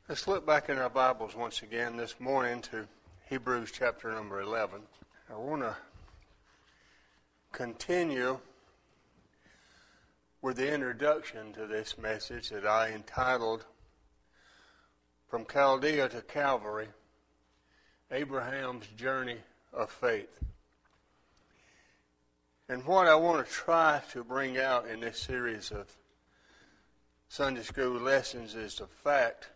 Let's look back in our Bibles once again this morning to Hebrews chapter number 11. I want to continue with the introduction to this message that I entitled, From Chaldea to Calvary, Abraham's Journey of Faith. And what I want to try to bring out in this series of Sunday school lessons is the fact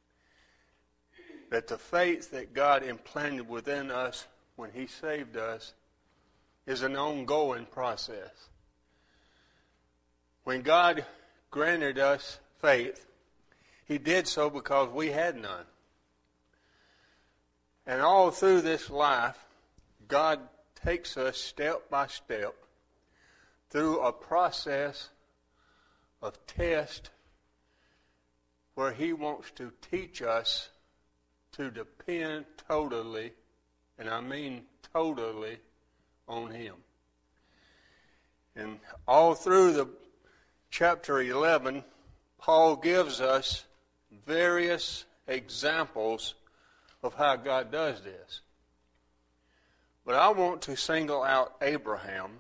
that the faith that God implanted within us when He saved us is an ongoing process. When God granted us faith, He did so because we had none. And all through this life, God takes us step by step through a process of test where He wants to teach us to depend totally, and I mean totally, on Him. And all through the chapter 11, Paul gives us various examples of how God does this. But I want to single out Abraham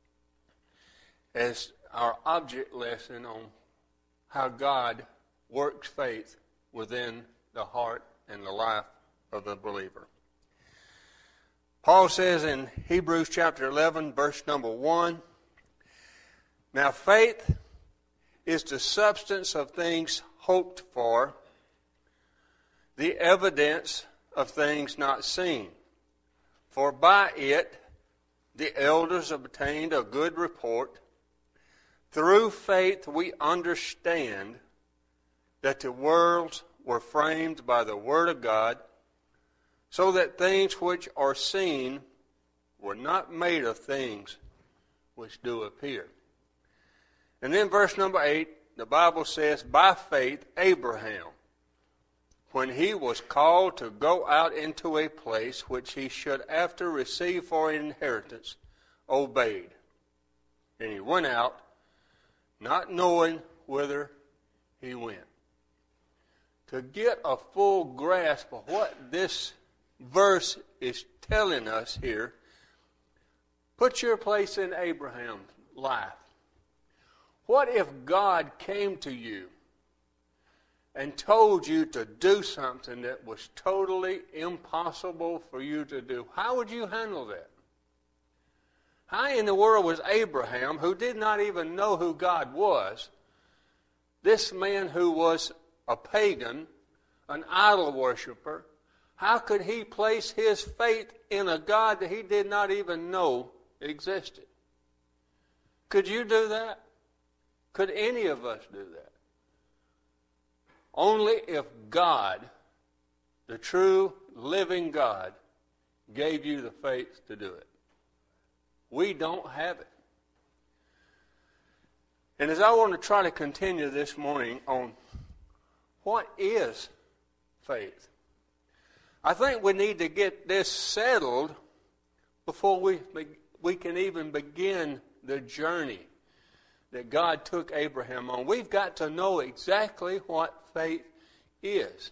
as our object lesson on how God works faith within the heart and the life of the believer. Paul says in Hebrews chapter 11, verse number 1, Now faith is the substance of things hoped for, the evidence of things not seen. For by it the elders obtained a good report. Through faith we understand that the worlds were framed by the Word of God, so that things which are seen were not made of things which do appear. And then verse number 8, the Bible says, By faith Abraham, when he was called to go out into a place which he should after receive for an inheritance, obeyed. And he went out, not knowing whither he went. To get a full grasp of what this verse is telling us here, put your place in Abraham's life. What if God came to you and told you to do something that was totally impossible for you to do? How would you handle that? How in the world was Abraham, who did not even know who God was, this man who was a pagan, an idol worshiper, how could he place his faith in a God that he did not even know existed? Could you do that? Could any of us do that? Only if God, the true living God, gave you the faith to do it. We don't have it. And as I want to try to continue this morning on what is faith, I think we need to get this settled before we can even begin the journey that God took Abraham on. We've got to know exactly what faith is.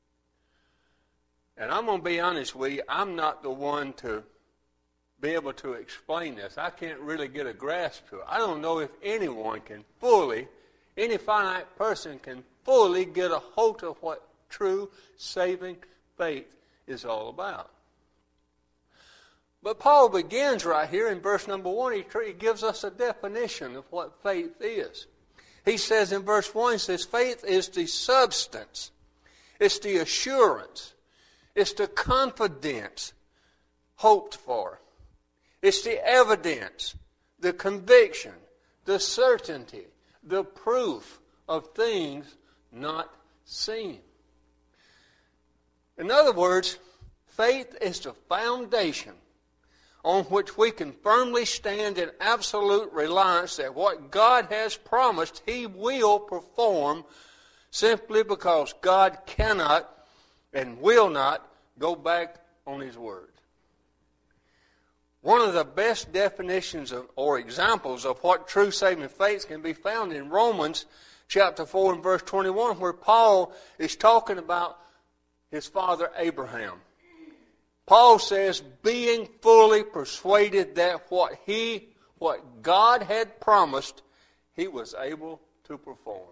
And I'm going to be honest with you, I'm not the one to be able to explain this. I can't really get a grasp to it. I don't know if anyone can fully, any finite person can fully get a hold of what true saving faith is all about. But Paul begins right here in verse number 1. He gives us a definition of what faith is. He says in verse 1, he says, faith is the substance. It's the assurance. It's the confidence hoped for. It's the evidence, the conviction, the certainty, the proof of things not seen. In other words, faith is the foundation on which we can firmly stand in absolute reliance that what God has promised He will perform, simply because God cannot and will not go back on His word. One of the best definitions or examples of what true saving faith can be found in Romans chapter 4 and verse 21, where Paul is talking about his father Abraham. Paul says, being fully persuaded that what God had promised, he was able to perform.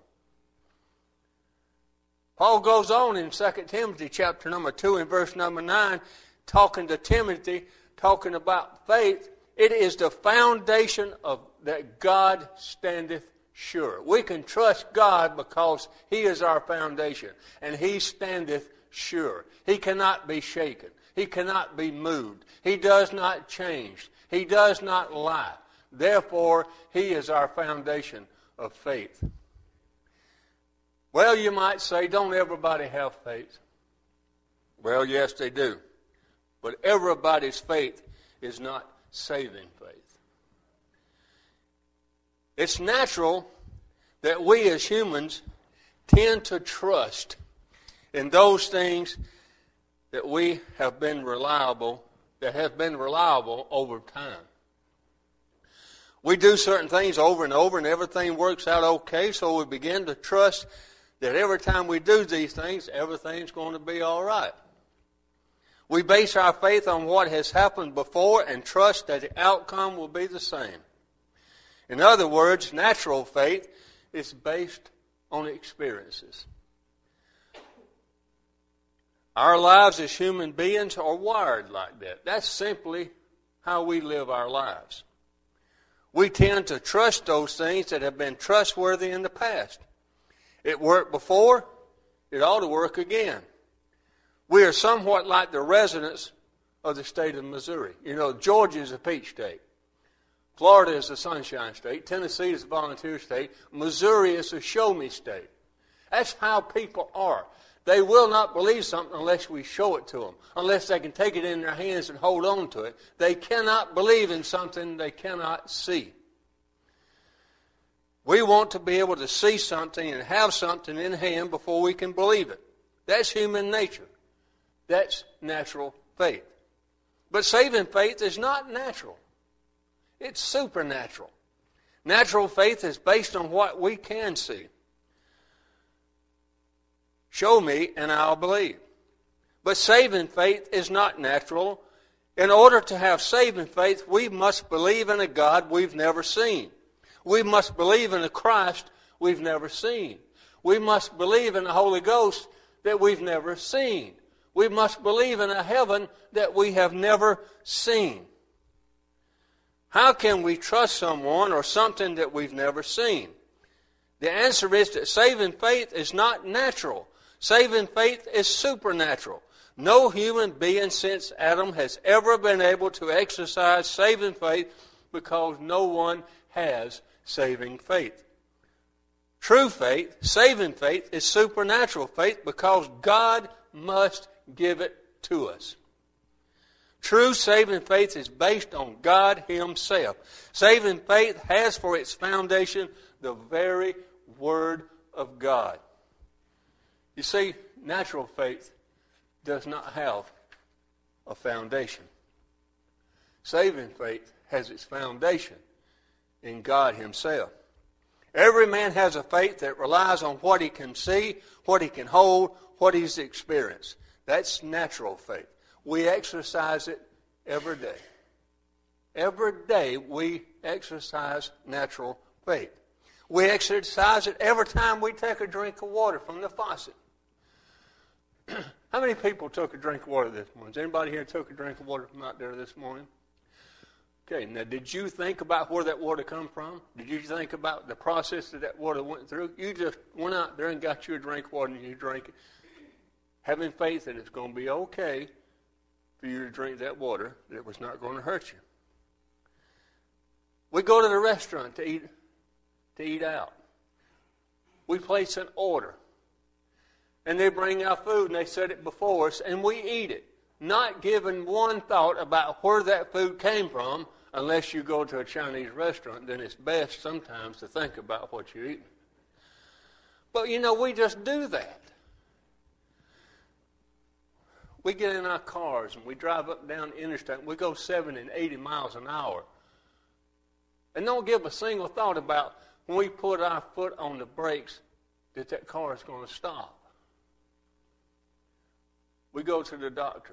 Paul goes on in 2 Timothy chapter number 2 and verse number 9, talking to Timothy, talking about faith. It is the foundation of that God standeth sure. We can trust God because he is our foundation, and he standeth sure. He cannot be shaken. He cannot be moved. He does not change. He does not lie. Therefore, he is our foundation of faith. Well, you might say, don't everybody have faith? Well, yes, they do. But everybody's faith is not saving faith. It's natural that we as humans tend to trust in those things that we have been reliable, that have been reliable over time. We do certain things over and over and everything works out okay, so we begin to trust that every time we do these things, everything's going to be all right. We base our faith on what has happened before and trust that the outcome will be the same. In other words, natural faith is based on experiences. Our lives as human beings are wired like that. That's simply how we live our lives. We tend to trust those things that have been trustworthy in the past. It worked before, it ought to work again. We are somewhat like the residents of the state of Missouri. You know, Georgia is a peach state. Florida is a sunshine state. Tennessee is a volunteer state. Missouri is a show-me state. That's how people are. They will not believe something unless we show it to them, unless they can take it in their hands and hold on to it. They cannot believe in something they cannot see. We want to be able to see something and have something in hand before we can believe it. That's human nature. That's natural faith. But saving faith is not natural. It's supernatural. Natural faith is based on what we can see. Show me and I'll believe. But saving faith is not natural. In order to have saving faith, we must believe in a God we've never seen. We must believe in a Christ we've never seen. We must believe in the Holy Ghost that we've never seen. We must believe in a heaven that we have never seen. How can we trust someone or something that we've never seen? The answer is that saving faith is not natural. Saving faith is supernatural. No human being since Adam has ever been able to exercise saving faith because no one has saving faith. True faith, saving faith, is supernatural faith because God must give it to us. True saving faith is based on God Himself. Saving faith has for its foundation the very Word of God. You see, natural faith does not have a foundation. Saving faith has its foundation in God Himself. Every man has a faith that relies on what he can see, what he can hold, what he's experienced. That's natural faith. We exercise it every day. Every day we exercise natural faith. We exercise it every time we take a drink of water from the faucet. How many people took a drink of water this morning? Has anybody here took a drink of water from out there this morning? Okay, now did you think about where that water come from? Did you think about the process that water went through? You just went out there and got you a drink of water and you drank it, having faith that it's going to be okay for you to drink that water, that it was not going to hurt you. We go to the restaurant to eat out. We place an order. And they bring our food and they set it before us and we eat it, not giving one thought about where that food came from. Unless you go to a Chinese restaurant, then it's best sometimes to think about what you're eating. But you know, we just do that. We get in our cars and we drive up and down the interstate and we go 70 and 80 miles an hour. And don't give a single thought about when we put our foot on the brakes, that car is going to stop. We go to the doctor.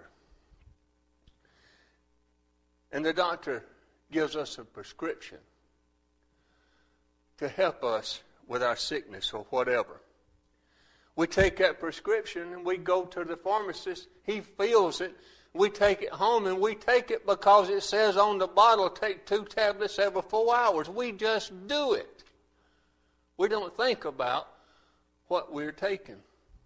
And the doctor gives us a prescription to help us with our sickness or whatever. We take that prescription and we go to the pharmacist. He fills it. We take it home, and we take it because it says on the bottle, take 2 tablets every 4 hours. We just do it. We don't think about what we're taking.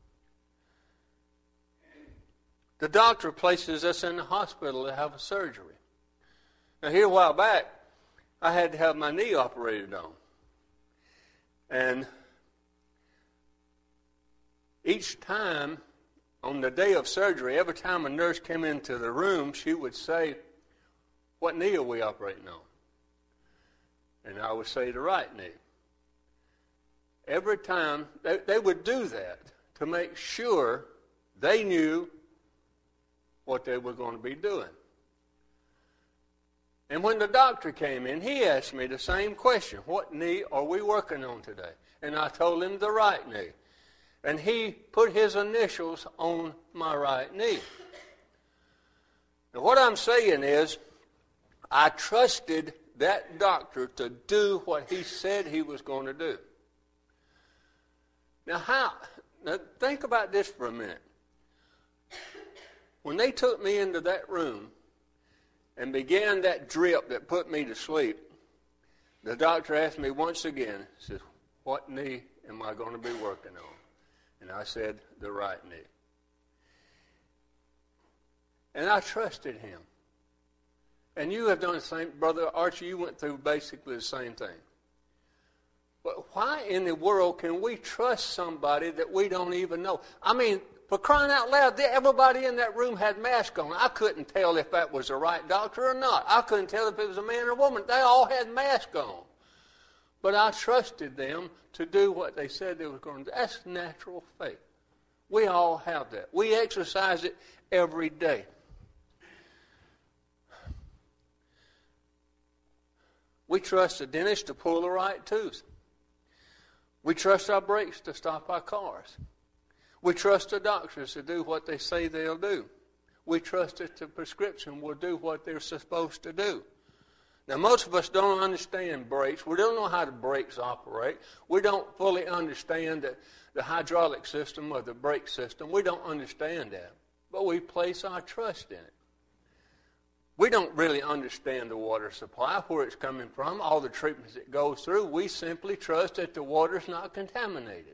The doctor places us in the hospital to have a surgery. Now, here a while back, I had to have my knee operated on. And each time, on the day of surgery, every time a nurse came into the room, she would say, "What knee are we operating on?" And I would say the right knee. Every time, they would do that to make sure they knew what they were going to be doing. And when the doctor came in, he asked me the same question: "What knee are we working on today?" And I told him the right knee. And he put his initials on my right knee. Now, what I'm saying is, I trusted that doctor to do what he said he was going to do. Now, think about this for a minute. When they took me into that room and began that drip that put me to sleep, the doctor asked me once again, says, "What knee am I going to be working on?" And I said, "The right knee." And I trusted him. And you have done the same. Brother Archie, you went through basically the same thing. But why in the world can we trust somebody that we don't even know? I mean, for crying out loud, everybody in that room had masks on. I couldn't tell if that was the right doctor or not. I couldn't tell if it was a man or a woman. They all had masks on. But I trusted them to do what they said they were going to do. That's natural faith. We all have that. We exercise it every day. We trust the dentist to pull the right tooth. We trust our brakes to stop our cars. We trust the doctors to do what they say they'll do. We trust that the prescription will do what they're supposed to do. Now, most of us don't understand brakes. We don't know how the brakes operate. We don't fully understand the hydraulic system or the brake system. We don't understand that. But we place our trust in it. We don't really understand the water supply, where it's coming from, all the treatments it goes through. We simply trust that the water's not contaminated.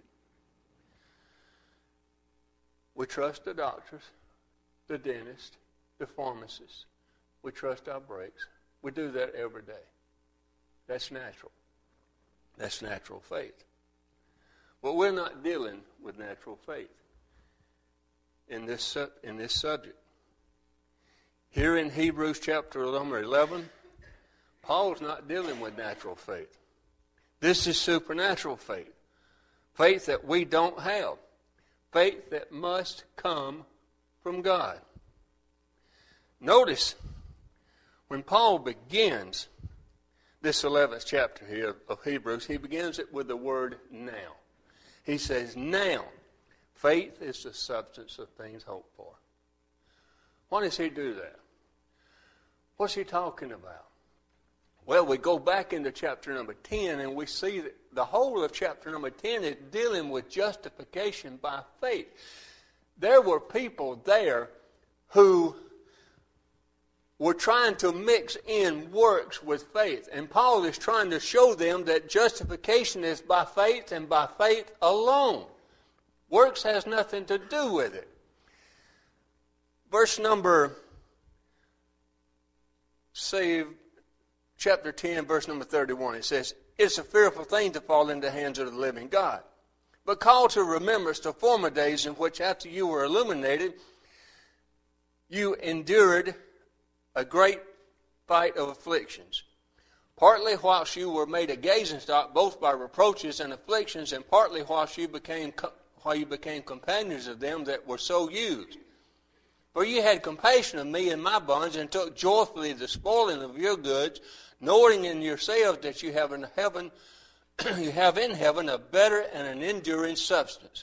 We trust the doctors, the dentist, the pharmacists. We trust our brakes. We do that every day. That's natural. That's natural faith. But we're not dealing with natural faith in this subject. Here in Hebrews chapter number 11, Paul's not dealing with natural faith. This is supernatural faith. Faith that we don't have. Faith that must come from God. Notice, when Paul begins this 11th chapter here of Hebrews, he begins it with the word now. He says, now, faith is the substance of things hoped for. Why does he do that? What's he talking about? Well, we go back into chapter number 10 and we see that the whole of chapter number 10 is dealing with justification by faith. There were people there who were trying to mix in works with faith. And Paul is trying to show them that justification is by faith and by faith alone. Works has nothing to do with it. Verse number, chapter 10, verse number 31, it says, "It's a fearful thing to fall into the hands of the living God. But call to remembrance the former days in which after you were illuminated, you endured a great fight of afflictions, partly whilst you were made a gazing stock, both by reproaches and afflictions, and partly whilst you became companions of them that were so used. For you had compassion of me and my bonds, and took joyfully the spoiling of your goods, knowing in yourselves that you have in heaven you have in heaven a better and an enduring substance.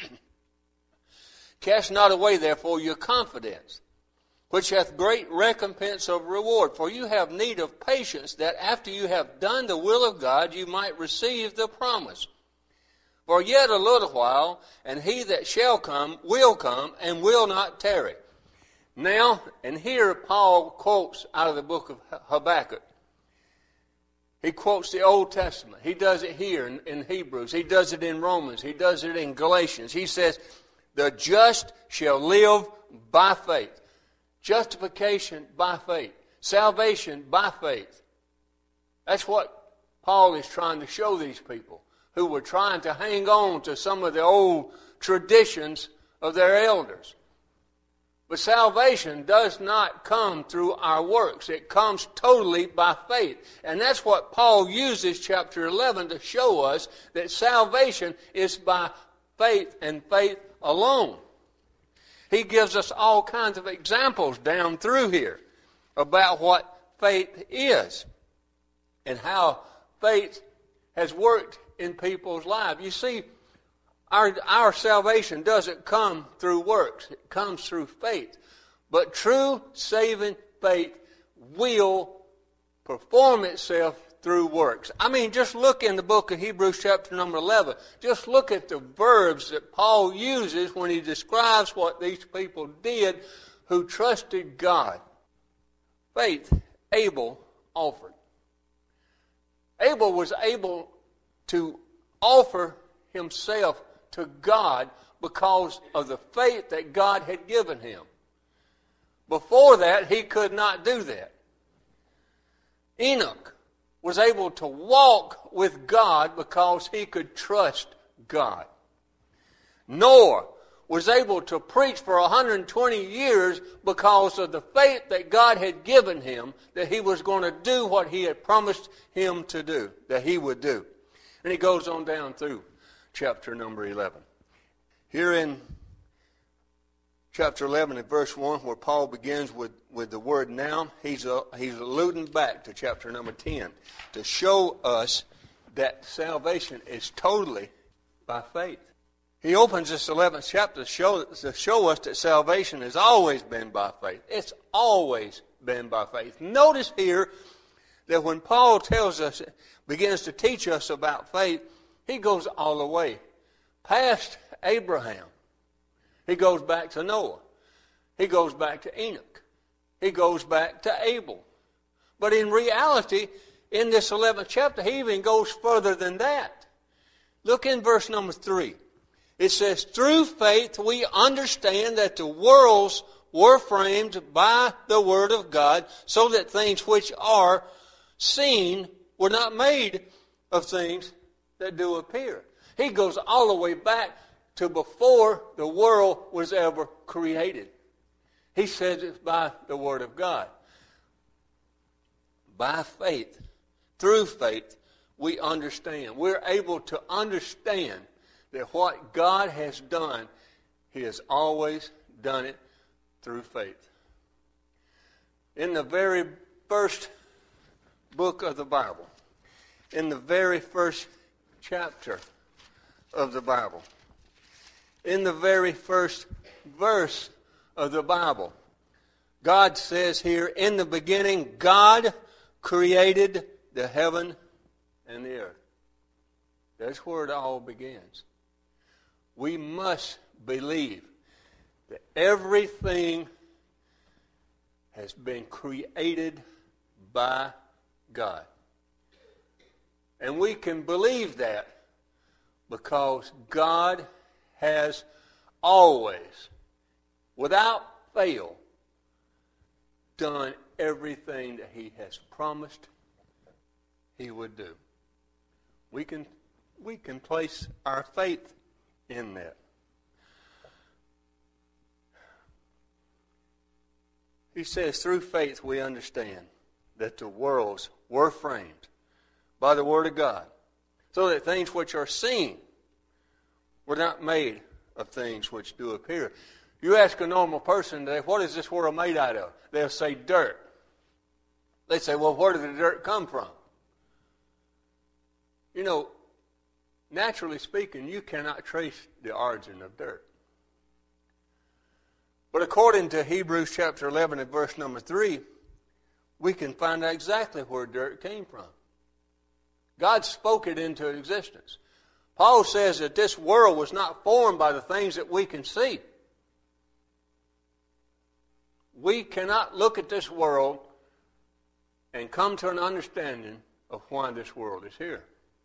Cast not away, therefore, your confidence, which hath great recompense of reward. For you have need of patience, that after you have done the will of God, you might receive the promise. For yet a little while, and he that shall come, and will not tarry. Now, and here Paul quotes out of the book of Habakkuk. He quotes the Old Testament. He does it here in Hebrews. He does it in Romans. He does it in Galatians. He says, the just shall live by faith. Justification by faith. Salvation by faith. That's what Paul is trying to show these people who were trying to hang on to some of the old traditions of their elders. But salvation does not come through our works. It comes totally by faith. And that's what Paul uses chapter 11 to show us, that salvation is by faith and faith alone. He gives us all kinds of examples down through here about what faith is and how faith has worked in people's lives. You see, our salvation doesn't come through works. It comes through faith. But true saving faith will perform itself through works. I mean, just look in the book of Hebrews chapter number 11. Just look at the verbs that Paul uses when he describes what these people did who trusted God. Faith, Abel offered. Abel was able to offer himself to God because of the faith that God had given him. Before that, he could not do that. Enoch was able to walk with God because he could trust God. Noah was able to preach for 120 years because of the faith that God had given him, that he was going to do what he had promised him to do, that he would do. And he goes on down through chapter number 11. Here in chapter 11 and verse 1, where Paul begins with the word now, he's alluding back to chapter number 10 to show us that salvation is totally by faith. He opens this 11th chapter to show us that salvation has always been by faith. It's always been by faith. Notice here that when Paul begins to teach us about faith, he goes all the way past Abraham. He goes back to Noah. He goes back to Enoch. He goes back to Abel. But in reality, in this 11th chapter, he even goes further than that. Look in verse number 3. It says, through faith we understand that the worlds were framed by the word of God, so that things which are seen were not made of things that do appear. He goes all the way back to before the world was ever created. He says it's by the word of God. By faith, through faith, we understand. We're able to understand that what God has done, He has always done it through faith. In the very first book of the Bible, in the very first chapter of the Bible, in the very first verse of the Bible, God says here, in the beginning, God created the heaven and the earth. That's where it all begins. We must believe that everything has been created by God. And we can believe that because God has always, without fail, done everything that He has promised He would do. We can place our faith in that. He says, through faith we understand that the worlds were framed by the Word of God, so that things which are seen were not made of things which do appear. You ask a normal person today, what is this world made out of? They'll say dirt. They say, well, where did the dirt come from? You know, naturally speaking, you cannot trace the origin of dirt. But according to Hebrews chapter 11 and verse number 3, we can find out exactly where dirt came from. God spoke it into existence. Paul says that this world was not formed by the things that we can see. We cannot look at this world and come to an understanding of why this world is here.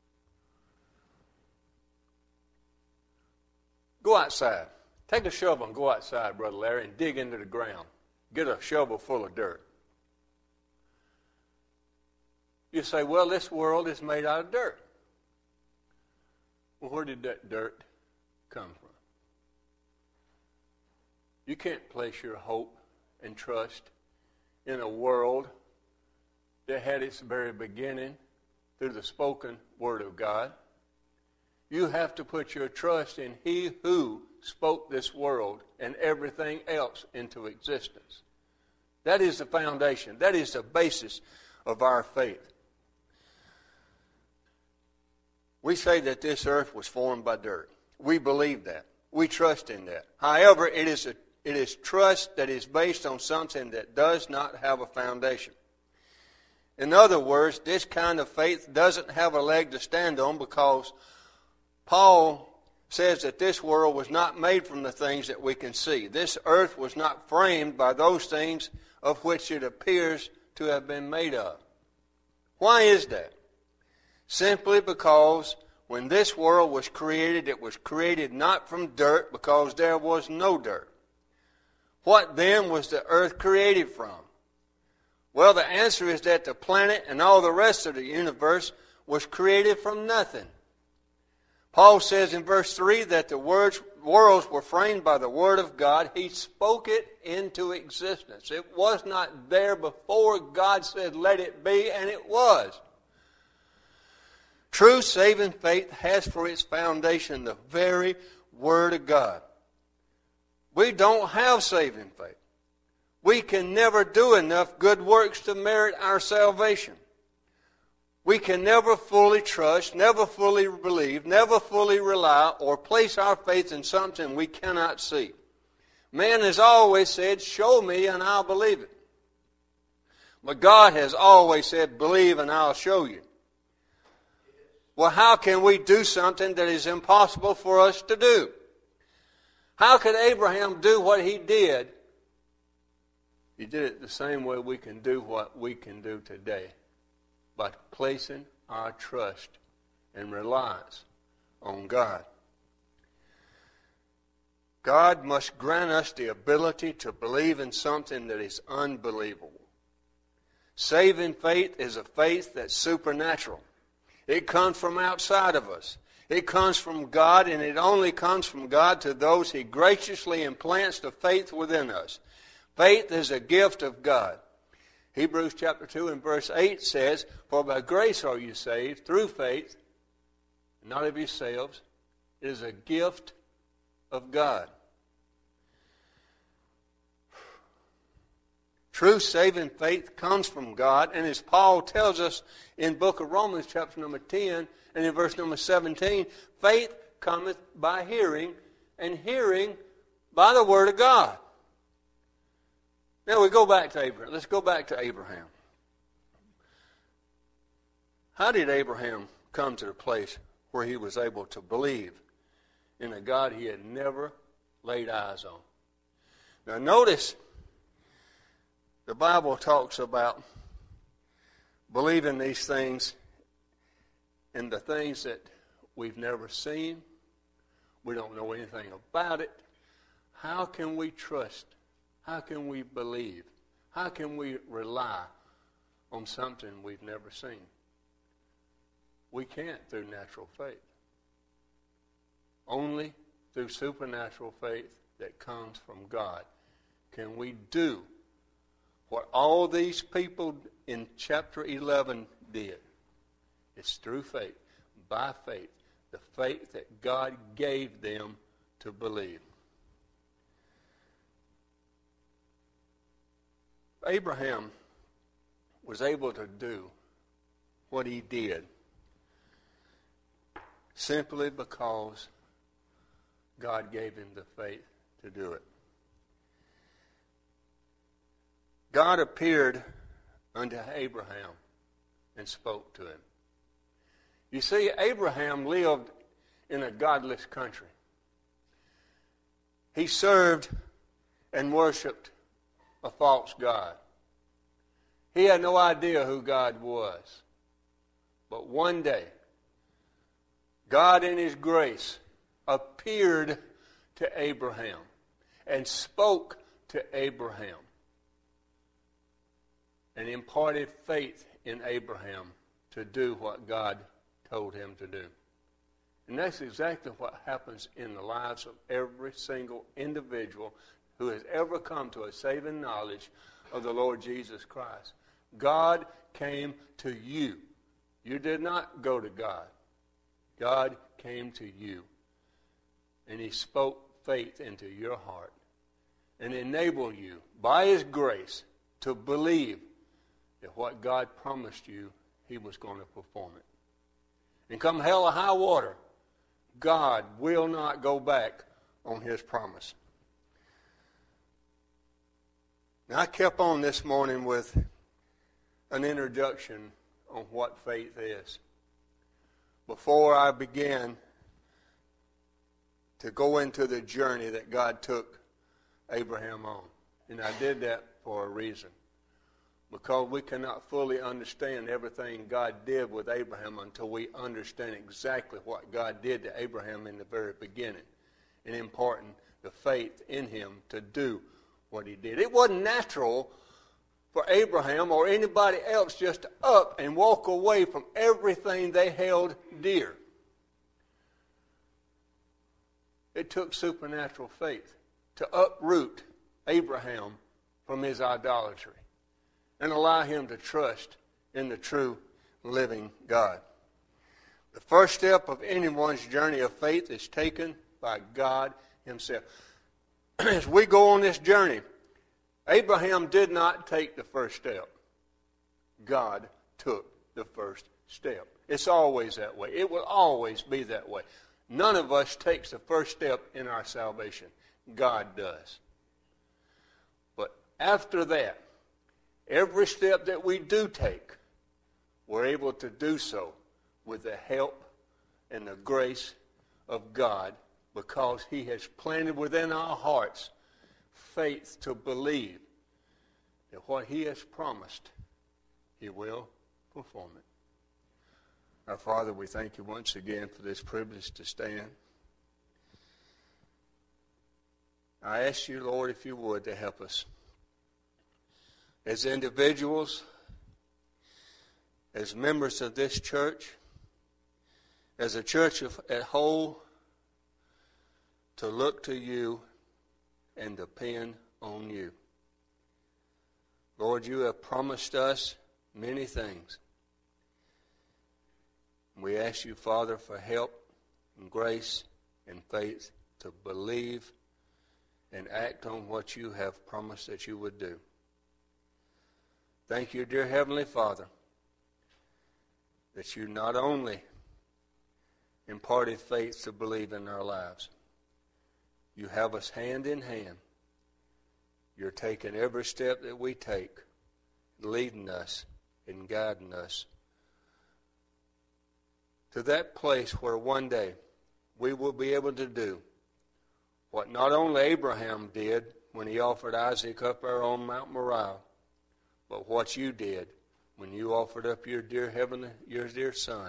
Go outside. Take a shovel and go outside, Brother Larry, and dig into the ground. Get a shovel full of dirt. You say, well, this world is made out of dirt. Well, where did that dirt come from? You can't place your hope and trust in a world that had its very beginning through the spoken word of God. You have to put your trust in He who spoke this world and everything else into existence. That is the foundation. That is the basis of our faith. We say that this earth was formed by dirt. We believe that. We trust in that. However, it is trust that is based on something that does not have a foundation. In other words, this kind of faith doesn't have a leg to stand on, because Paul says that this world was not made from the things that we can see. This earth was not framed by those things of which it appears to have been made of. Why is that? Simply because when this world was created, it was created not from dirt, because there was no dirt. What then was the earth created from? Well, the answer is that the planet and all the rest of the universe was created from nothing. Paul says in verse 3 that the worlds were framed by the Word of God. He spoke it into existence. It was not there before. God said, let it be, and it was. True saving faith has for its foundation the very Word of God. We don't have saving faith. We can never do enough good works to merit our salvation. We can never fully trust, never fully believe, never fully rely, or place our faith in something we cannot see. Man has always said, show me and I'll believe it. But God has always said, believe and I'll show you. Well, how can we do something that is impossible for us to do? How could Abraham do what he did? He did it the same way we can do what we can do today, by placing our trust and reliance on God. God must grant us the ability to believe in something that is unbelievable. Saving faith is a faith that's supernatural. It comes from outside of us. It comes from God, and it only comes from God to those He graciously implants the faith within us. Faith is a gift of God. Hebrews chapter 2 and verse 8 says, for by grace are you saved, through faith, not of yourselves. It is a gift of God. True saving faith comes from God, and as Paul tells us in the book of Romans chapter number 10 and in verse number 17, faith cometh by hearing, and hearing by the word of God. Now we go back to Abraham. Let's go back to Abraham. How did Abraham come to the place where he was able to believe in a God he had never laid eyes on? Now notice, the Bible talks about believing these things in the things that we've never seen. We don't know anything about it. How can we trust? How can we believe? How can we rely on something we've never seen? We can't through natural faith. Only through supernatural faith that comes from God can we do what all these people in chapter 11 did. It's through faith, by faith, the faith that God gave them to believe. Abraham was able to do what he did simply because God gave him the faith to do it. God appeared unto Abraham and spoke to him. You see, Abraham lived in a godless country. He served and worshiped a false god. He had no idea who God was. But one day, God in his grace appeared to Abraham and spoke to Abraham and imparted faith in Abraham to do what God told him to do. And that's exactly what happens in the lives of every single individual who has ever come to a saving knowledge of the Lord Jesus Christ. God came to you. You did not go to God. God came to you. And he spoke faith into your heart and enabled you, by his grace, to believe that what God promised you, he was going to perform it. And come hell or high water, God will not go back on his promise. Now, I kept on this morning with an introduction on what faith is. Before I began to go into the journey that God took Abraham on. And I did that for a reason. Because we cannot fully understand everything God did with Abraham until we understand exactly what God did to Abraham in the very beginning, and imparting the faith in him to do what he did. It wasn't natural for Abraham or anybody else just to up and walk away from everything they held dear. It took supernatural faith to uproot Abraham from his idolatry and allow him to trust in the true living God. The first step of anyone's journey of faith is taken by God himself. As we go on this journey, Abraham did not take the first step. God took the first step. It's always that way. It will always be that way. None of us takes the first step in our salvation. God does. But after that, every step that we do take, we're able to do so with the help and the grace of God, because he has planted within our hearts faith to believe that what he has promised, he will perform it. Our Father, we thank you once again for this privilege to stand. I ask you, Lord, if you would, to help us as individuals, as members of this church, as a church at whole, to look to you and depend on you. Lord, you have promised us many things. We ask you, Father, for help and grace and faith to believe and act on what you have promised that you would do. Thank you, dear Heavenly Father, that you not only imparted faith to believe in our lives, you have us hand in hand. You're taking every step that we take, leading us and guiding us to that place where one day we will be able to do what not only Abraham did when he offered Isaac up there on Mount Moriah, but what you did when you offered up your dear son.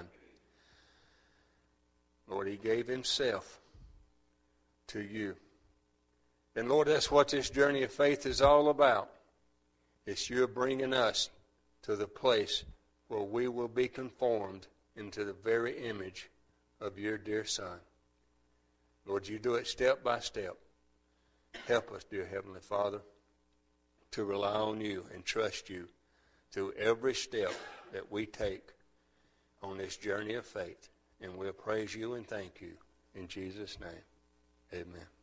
Lord, he gave himself to you. And Lord, that's what this journey of faith is all about. It's you bringing us to the place where we will be conformed into the very image of your dear Son. Lord, you do it step by step. Help us, dear Heavenly Father, to rely on you and trust you through every step that we take on this journey of faith. And we'll praise you and thank you in Jesus' name. Amen.